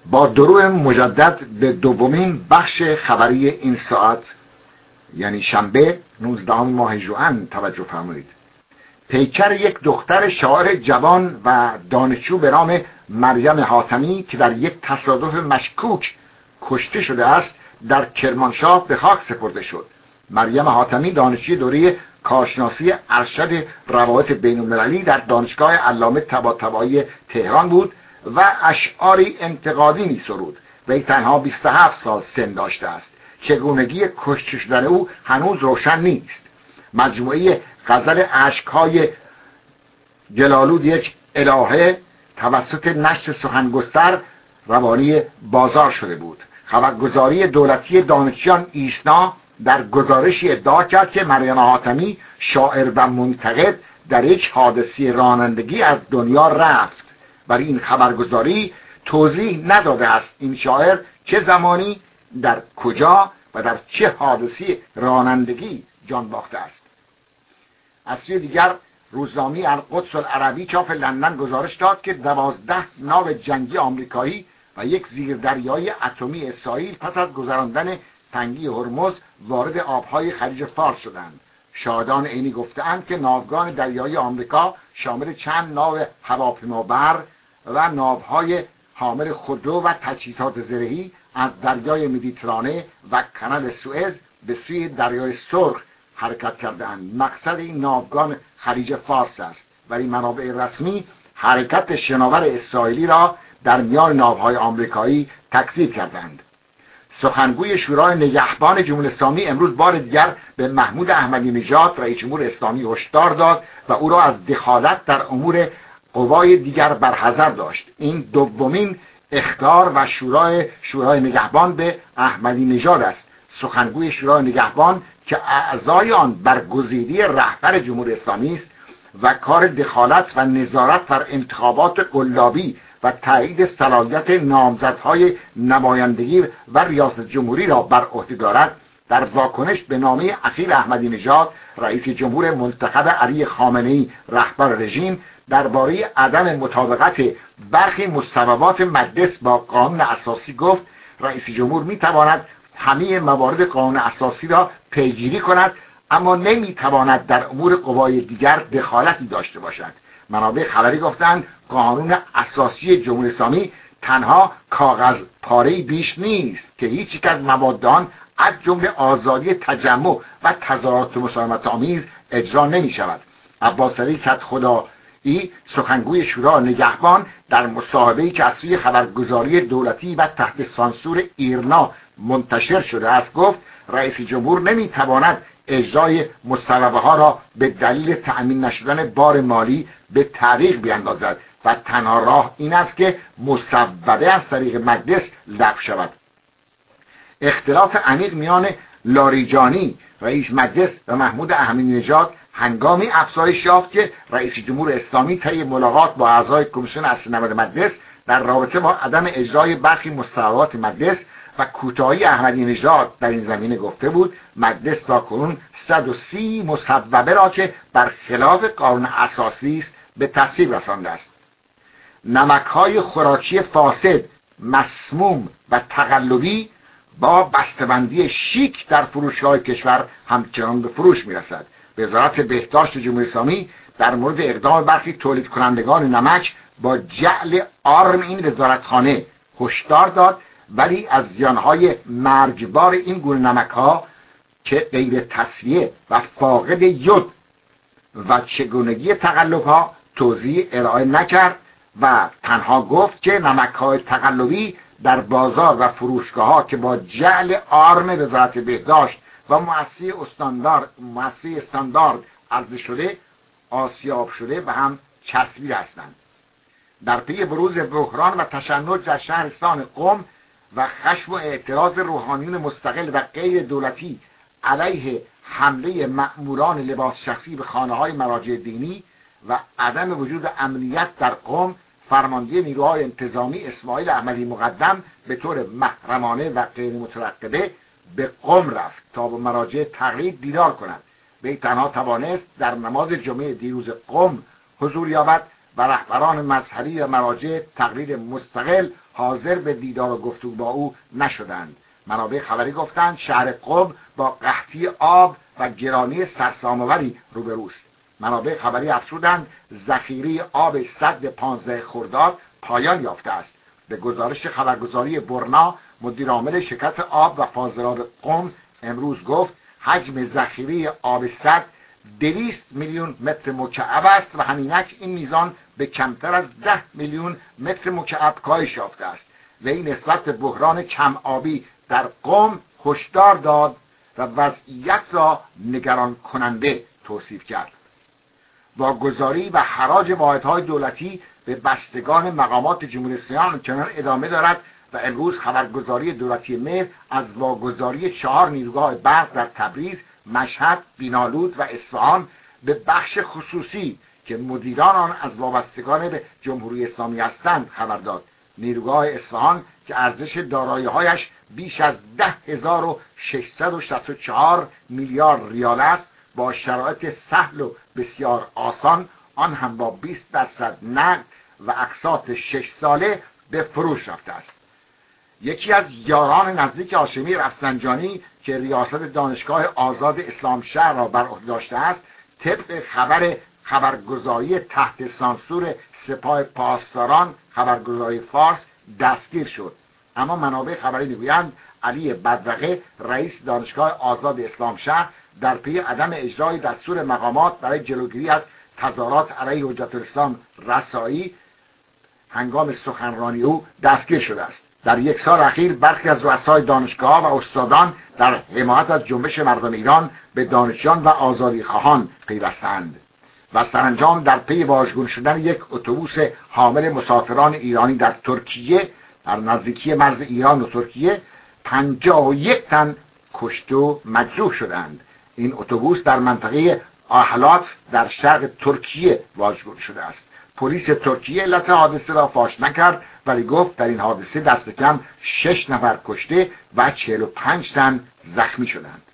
با درود مجدد به دومین بخش خبری این ساعت، یعنی شنبه 19 ماه ژوئن توجه فرمایید. پیکر یک دختر شاعر جوان و دانشجو به نام مریم حاتمی که در یک تصادف مشکوک کشته شده است در کرمانشاه به خاک سپرده شد. مریم حاتمی دانشجوی دوره کارشناسی ارشد روابط بین‌المللی در دانشگاه علامه طباطبایی تهران بود و اشعاری انتقادی می‌سرود. وی تنها 27 سال سن داشته است. چگونگی کشته شدن او هنوز روشن نیست. مجموعه غزل اشک‌های جلالود یک الهه توسط نشر سخنگستر روانی بازار شده بود. خبرگزاری دولتی دانشجویان ایسنا در گزارشی ادعا کرد که مریم حاتمی شاعر و منتقد در یک حادثه رانندگی از دنیا رفت، ولی این خبرگزاری توضیح نداده است این شاعر چه زمانی در کجا و در چه حادثه رانندگی جان باخته است. از سوی دیگر روزنامه القدس العربی چاپ لندن گزارش داد که 12 ناو جنگی آمریکایی و یک زیردریایی اتمی اسرائیل پس از گذراندن تنگی هرمز وارد آبهای خلیج فارس شدند. شاهدان عینی گفته‌اند که ناوگان دریایی آمریکا شامل چند ناو هواپیمابر و ناوهای حامل خودرو و تجهیزات زرهی از دریای مدیترانه و کانال سوئز به سوی دریای سرخ حرکت کردند. مقصد این ناوگان خلیج فارس است، ولی منابع رسمی حرکت شناور اسرائیلی را در میان ناوهای آمریکایی تکذیب کردند. سخنگوی شورای نگهبان جمهوری اسلامی امروز بار دیگر به محمود احمدی نژاد رئیس جمهور اسلامی هشدار داد و او را از دخالت در امور قوای دیگر برحذر داشت. این دومین اخطار و شورای نگهبان به احمدی نژاد است. سخنگوی شورای نگهبان که اعضای آن برگزیده رهبر جمهوری اسلامی است و کار دخالت و نظارت بر انتخابات قلابی و تایید صلاحیت نامزدهای نمایندگی و ریاست جمهوری را بر عهده دارد، در واکنش به نامه اخیر احمدی نژاد رئیس جمهور منتخب علی خامنه‌ای رهبر رژیم درباره عدم مطابقت برخی مصوبات مجلس با قانون اساسی گفت رئیس جمهور میتواند همه موارد قانون اساسی را پیگیری کند، اما نمیتواند در امور قوای دیگر دخالتی داشته باشد. منابع خبری گفتند قانون اساسی جمهوری اسلامی تنها کاغذ پاره‌ای بیش نیست که هیچ یک از مواد آن از جمله آزادی تجمع و تظاهرات مسالمت آمیز اجرا نمی شود. عباس علی کدخدایی سخنگوی شورای نگهبان در مصاحبه‌ای که از سوی خبرگزاری دولتی و تحت سانسور ایرنا منتشر شده است گفت رئیس جمهور نمیتواند اجرای مصوبه ها را به دلیل تأمین نشدن بار مالی به تعویق بیاندازد و تنها راه این است که مصوبه از طریق مجلس لغو شود. اختلاف عمیق میان لاریجانی رئیس مجلس و محمود احمدی نژاد هنگامی افزایش یافت که رئیس جمهور اسلامی طی ملاقات با اعضای کمیسیون اصلی نود مجلس در رابطه با عدم اجرای برخی مصوبات مجلس و کوتاهی احمدی نژاد در این زمینه گفته بود مجلس تاکنون 130 مصوبه را که برخلاف قانون اساسی است به تصویب رسانده است. نمک‌های خوراکی فاسد، مسموم و تقلبی با بسته‌بندی شیک در فروشگاه کشور همچنان به فروش می‌رسد. وزارت بهداشت جمهوری اسلامی در مورد اقدام برخی تولید کنندگان نمک با جعل آرم این وزارتخانه هشدار داد، ولی از زیانهای مرگبار این گونه نمک‌ها که غیر تصفیه و فاقد یود و چگونگی تقلب‌ها توضیح ارائه نکرد و تنها گفت که نمک‌های تقلبی در بازار و فروشگاه‌ها که با جعل آرم وزارت بهداشت و مؤسسه استاندارد عرضه شده آسیاب شده و هم چسبیده هستند. در پی بروز بحران و تشنج در شهرستان قم و خشم و اعتراض روحانیون مستقل و غیر دولتی علیه حمله مأموران لباس شخصی به خانه‌های مراجع دینی و عدم وجود امنیت در قم، فرمانده نیروهای انتظامی اسماعیل احمدی مقدم به طور محرمانه و غیر مترقبه به قم رفت تا با مراجع تقلید دیدار کند. وی تنها توانست در نماز جمعه دیروز قم حضور یابد و رهبران مذهبی و مراجع تقریر مستقل حاضر به دیدار و گفتگو با او نشدند. منابع خبری گفتند شهر قم با قحطی آب و گرانی سرسام‌آوری روبروست. منابع خبری افزودند ذخیره آب سد 15 خرداد پایان یافته است. به گزارش خبرگزاری برنا، مدیر عامل شرکت آب و فاضلاب قم امروز گفت حجم ذخیره آب سد 200 میلیون متر مکعب است و همینک این میزان به کمتر از 10 میلیون متر مکعب کاهش یافته است و این نسبت به بحران کم آبی در قم هشدار داد و وضعیت را نگران کننده توصیف کرد. واگذاری و حراج واحدهای دولتی به بستگان مقامات جمهوری اسلامی همچنان ادامه دارد و امروز خبرگزاری دولتی مهر از واگذاری 4 نیروگاه برق در تبریز، مشهد، بینالود و اصفهان به بخش خصوصی که مدیران آن از وابستگان به جمهوری اسلامی هستند خبر داد. نیروگاه اصفهان که ارزش دارایی‌هایش بیش از 10,664 میلیارد ریال است، با شرایط سهل و بسیار آسان، آن هم با 20% نقد و اقساط 6 ساله به فروش رفته است. یکی از یاران نزدیک هاشمی رفسنجانی که ریاست دانشگاه آزاد اسلام شهر را بر عهده داشته است، طبق خبرگزاری تحت سانسور سپاه پاسداران خبرگزاری فارس دستگیر شد. اما منابع خبری میگویند علی بدرقه رئیس دانشگاه آزاد اسلام شهر در پی عدم اجرای دستور مقامات برای جلوگیری از تظاهرات علیه حجت الاسلام رسایی هنگام سخنرانی او دستگیر شده است. در یک سال اخیر برخی از رؤسای دانشگاه و استادان در حمایت از جنبش مردم ایران به دانشجویان و آزادیخواهان پیوستند و سرانجام در پی واژگون شدن یک اتوبوس حامل مسافران ایرانی در ترکیه، در نزدیکی مرز ایران و ترکیه، 51 تن کشته و مجروح شدند. این اتوبوس در منطقه آهلات در شرق ترکیه واژگون شده است. پلیس ترکیه علت حادثه را فاش نکرد ولی گفت در این حادثه دست کم 6 نفر کشته و 45 تن زخمی شدند.